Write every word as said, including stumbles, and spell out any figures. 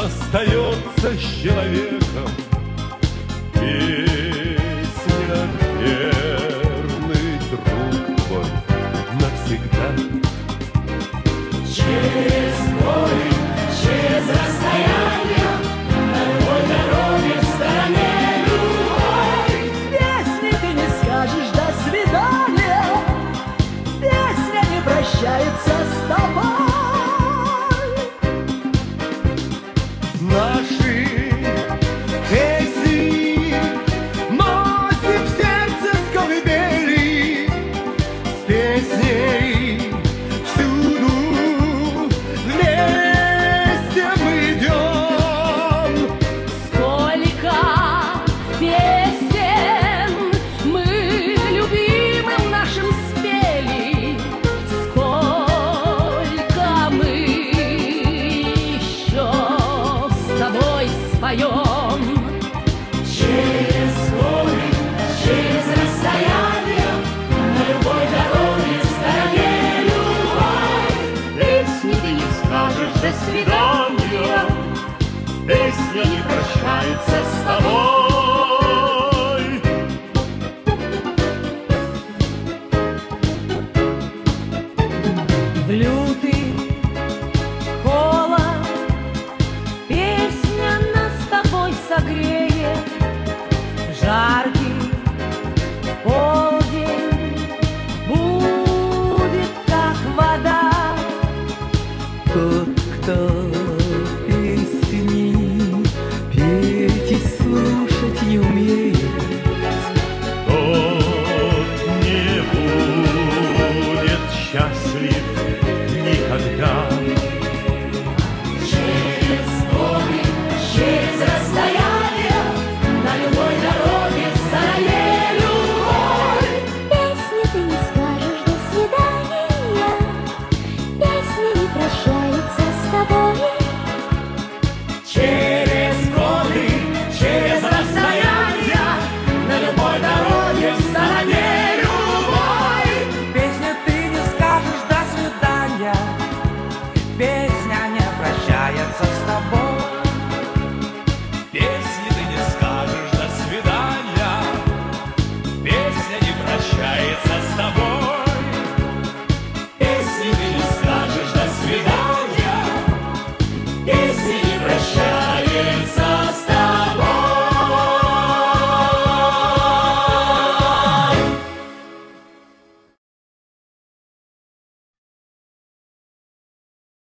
остается с человеком. Песня, верный друг твой навсегда. Через годы, через расстояние, на любой дороге в стороне любой. Песни ты не скажешь «до свидания», песня не прощается с тобой. Наши песни носим в сердце с колыбели, с песней всюду вместе мы идем. Сколько песен мы любимым нашим спели, сколько мы еще с тобой споем. Через годы, через расстояние, на любой дороге в стороне любой. Песни ты не скажешь «до свидания», песня не прощается с тобой. В лютый холод песня нас с тобой согреет. В жаркий полдень будет как вода. Тот, кто песни петь и слушать не умеет, Тот не будет счастлив никогда. Через годы, через расстояние, на любой дороге в стороне любой. Песни ты не скажешь «до свидания», песня не прощается с тобой. Через